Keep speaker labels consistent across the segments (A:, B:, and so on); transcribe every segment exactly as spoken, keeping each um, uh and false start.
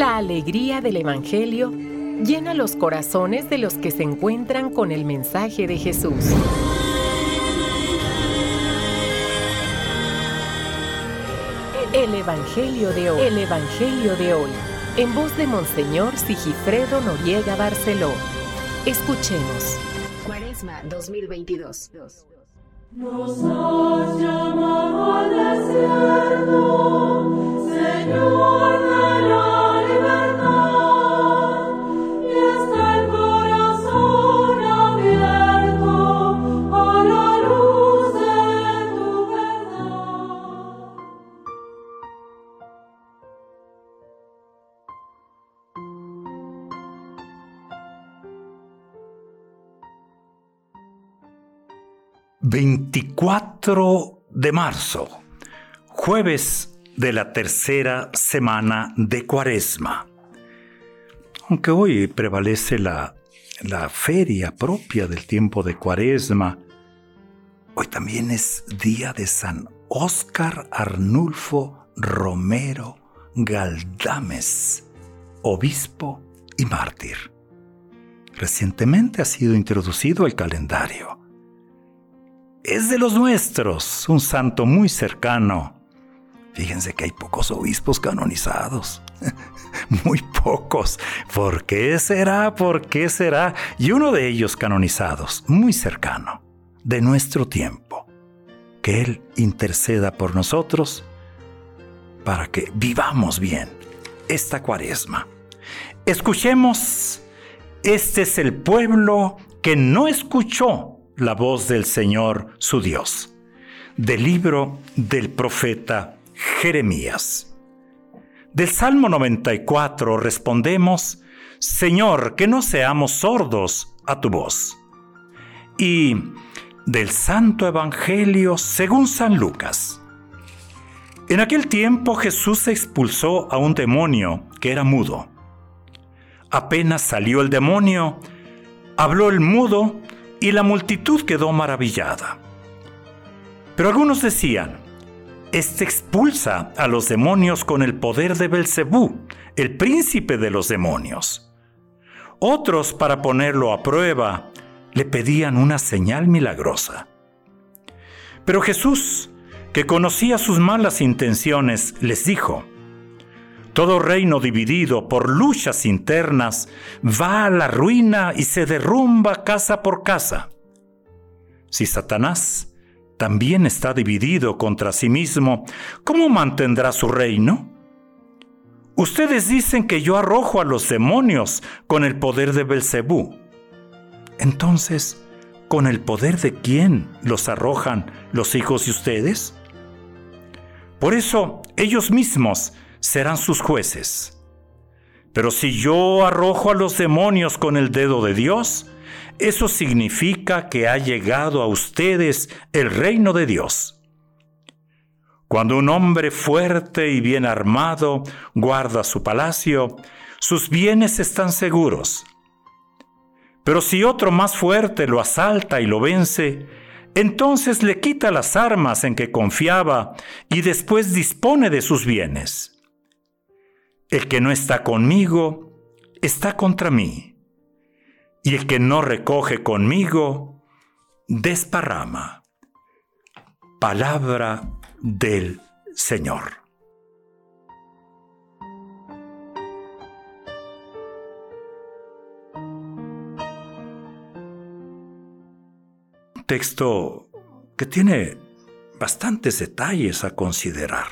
A: La alegría del Evangelio llena los corazones de los que se encuentran con el mensaje de Jesús. El Evangelio de hoy. El Evangelio de hoy. En voz de Monseñor Sigifredo Noriega Barceló. Escuchemos.
B: Cuaresma dos mil veintidós.
C: Nos has llamado al desierto, Señor de la libertad, y está el corazón abierto a la luz de tu verdad.
D: veinticuatro de marzo, jueves de la tercera semana de Cuaresma. Aunque hoy prevalece la, la feria propia del tiempo de Cuaresma, hoy también es día de San Óscar Arnulfo Romero Galdames, obispo y mártir. Recientemente ha sido introducido al calendario. Es de los nuestros, un santo muy cercano. Fíjense que hay pocos obispos canonizados. Muy pocos. ¿Por qué será? ¿Por qué será? Y uno de ellos canonizados, muy cercano, de nuestro tiempo. Que Él interceda por nosotros para que vivamos bien esta Cuaresma. Escuchemos, este es el pueblo que no escuchó la voz del Señor su Dios, del libro del profeta Jeremías. Del Salmo noventa y cuatro respondemos: Señor, que no seamos sordos a tu voz. Y del Santo Evangelio según San Lucas. En aquel tiempo Jesús expulsó a un demonio que era mudo. Apenas salió el demonio, habló el mudo, y la multitud quedó maravillada. Pero algunos decían: Este expulsa a los demonios con el poder de Belcebú, el príncipe de los demonios. Otros, para ponerlo a prueba, le pedían una señal milagrosa. Pero Jesús, que conocía sus malas intenciones, les dijo: Todo reino dividido por luchas internas va a la ruina y se derrumba casa por casa. Si Satanás también está dividido contra sí mismo, ¿cómo mantendrá su reino? Ustedes dicen que yo arrojo a los demonios con el poder de Belcebú. Entonces, ¿con el poder de quién los arrojan los hijos de ustedes? Por eso, ellos mismos serán sus jueces. Pero si yo arrojo a los demonios con el dedo de Dios, eso significa que ha llegado a ustedes el reino de Dios. Cuando un hombre fuerte y bien armado guarda su palacio, sus bienes están seguros. Pero si otro más fuerte lo asalta y lo vence, entonces le quita las armas en que confiaba y después dispone de sus bienes. El que no está conmigo, está contra mí. Y el que no recoge conmigo, desparrama. Palabra del Señor. Un texto que tiene bastantes detalles a considerar.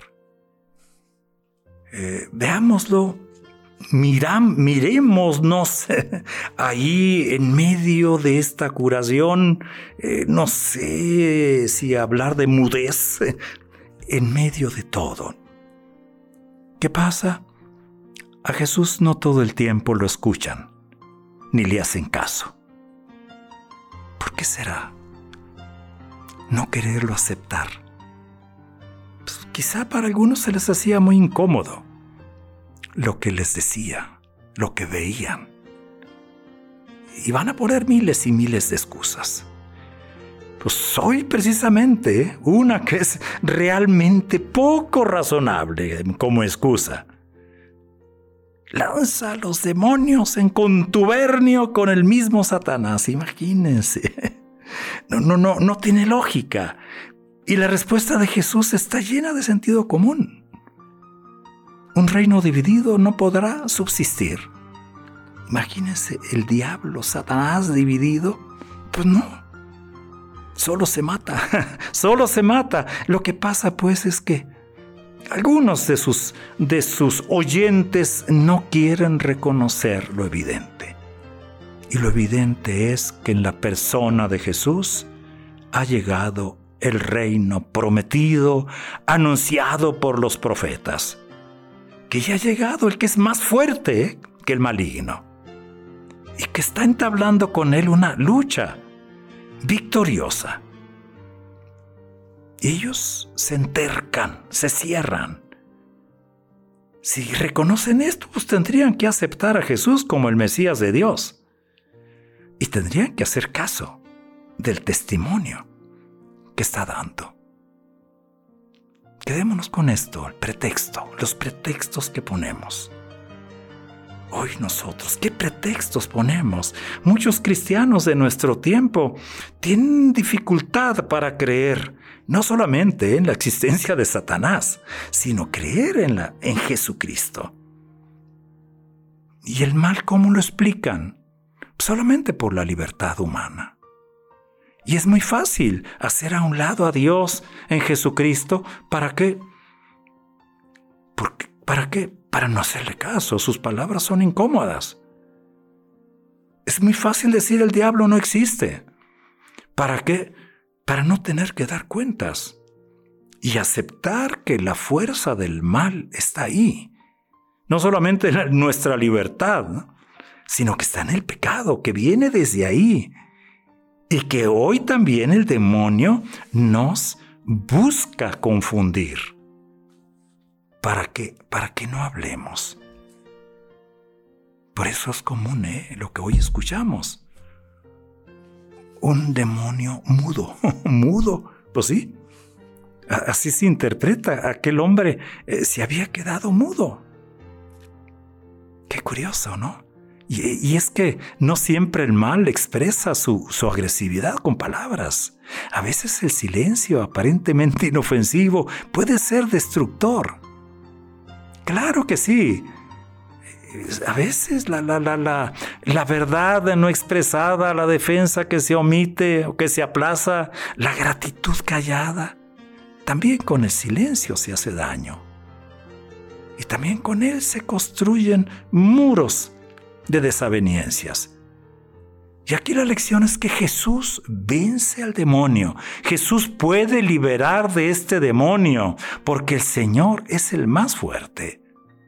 D: Eh, veámoslo, miram, miremosnos ahí en medio de esta curación, eh, no sé si hablar de mudez, eh, en medio de todo. ¿Qué pasa? A Jesús no todo el tiempo lo escuchan, ni le hacen caso. ¿Por qué será? No quererlo aceptar. Pues quizá para algunos se les hacía muy incómodo lo que les decía, lo que veían. Y van a poner miles y miles de excusas. Pues soy precisamente una que es realmente poco razonable como excusa. lanza a los demonios en contubernio con el mismo Satanás. Imagínense. No, no, no, no tiene lógica. Y la respuesta de Jesús está llena de sentido común. Un reino dividido no podrá subsistir. Imagínense el diablo, Satanás dividido. Pues no. Solo se mata. Solo se mata. Lo que pasa pues es que algunos de sus, de sus oyentes no quieren reconocer lo evidente. Y lo evidente es que en la persona de Jesús ha llegado el reino prometido, anunciado por los profetas. Que ya ha llegado el que es más fuerte que el maligno. Y que está entablando con él una lucha victoriosa. Ellos se entercan, se cierran. Si reconocen esto, pues tendrían que aceptar a Jesús como el Mesías de Dios. Y tendrían que hacer caso del testimonio que está dando. Quedémonos con esto, el pretexto, los pretextos que ponemos. Hoy nosotros, ¿qué pretextos ponemos? Muchos cristianos de nuestro tiempo tienen dificultad para creer no solamente en la existencia de Satanás, sino creer en, la, en Jesucristo. ¿Y el mal cómo lo explican? Solamente por la libertad humana. Y es muy fácil hacer a un lado a Dios en Jesucristo. ¿Para qué? Porque, ¿Para qué? Para no hacerle caso. Sus palabras son incómodas. Es muy fácil decir el diablo no existe. ¿Para qué? Para no tener que dar cuentas. Y aceptar que la fuerza del mal está ahí. No solamente en nuestra libertad, ¿no? Sino que está en el pecado, que viene desde ahí. Y que hoy también el demonio nos busca confundir. ¿Para qué? Para que no hablemos. Por eso es común, ¿eh? Lo que hoy escuchamos. Un demonio mudo, mudo, pues sí. Así se interpreta. Aquel hombre eh, se había quedado mudo. Qué curioso, ¿no? Y, y es que no siempre el mal expresa su, su agresividad con palabras. A veces el silencio aparentemente inofensivo puede ser destructor. Claro que sí. A veces la, la, la, la, la verdad no expresada, la defensa que se omite o que se aplaza, la gratitud callada, también con el silencio se hace daño. Y también con él se construyen muros de desavenencias. Y aquí la lección es que Jesús vence al demonio. Jesús puede liberar de este demonio porque el Señor es el más fuerte.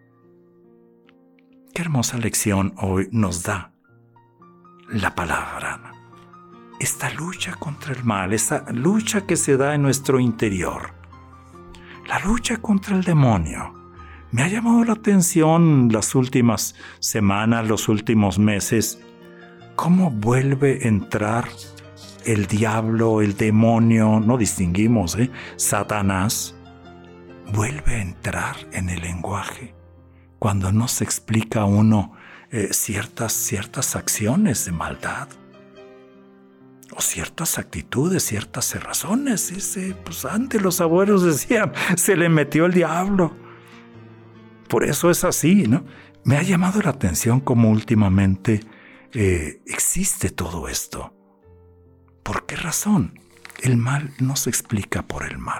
D: Qué hermosa lección hoy nos da la palabra. Esta lucha contra el mal, esta lucha que se da en nuestro interior. La lucha contra el demonio. Me ha llamado la atención las últimas semanas, los últimos meses, cómo vuelve a entrar el diablo, el demonio, no distinguimos, ¿eh? Satanás, vuelve a entrar en el lenguaje cuando no se explica a uno eh, ciertas, ciertas acciones de maldad o ciertas actitudes, ciertas razones. Ese, pues antes los abuelos decían, se le metió el diablo. Por eso es así, ¿no? Me ha llamado la atención cómo últimamente eh, existe todo esto. ¿Por qué razón? El mal no se explica por el mal.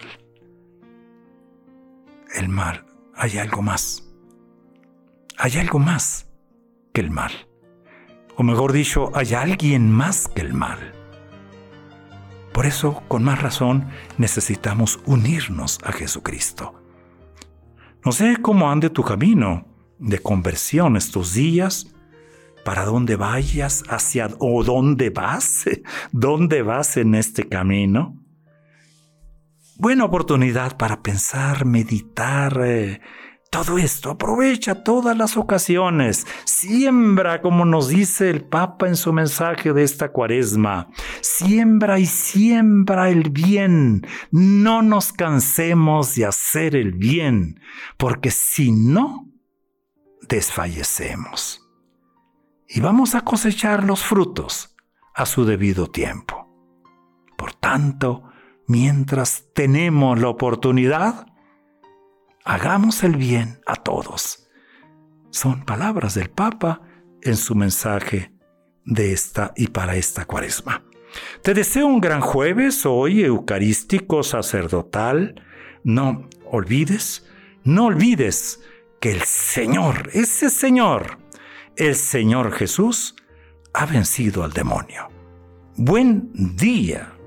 D: El mal, hay algo más. Hay algo más que el mal. O mejor dicho, hay alguien más que el mal. Por eso, con más razón, necesitamos unirnos a Jesucristo. No sé cómo ande tu camino de conversión estos días, para dónde vayas, hacia o dónde vas, dónde vas en este camino. Buena oportunidad para pensar, meditar, eh, todo esto. Aprovecha todas las ocasiones. Siembra, como nos dice el Papa en su mensaje de esta Cuaresma. Siembra y siembra el bien. No nos cansemos de hacer el bien, porque si no, desfallecemos. Y vamos a cosechar los frutos a su debido tiempo. Por tanto, mientras tenemos la oportunidad, hagamos el bien a todos. Son palabras del Papa en su mensaje de esta y para esta Cuaresma. Te deseo un gran jueves hoy eucarístico sacerdotal. No olvides, no olvides que el Señor, ese Señor, el Señor Jesús, ha vencido al demonio. Buen día.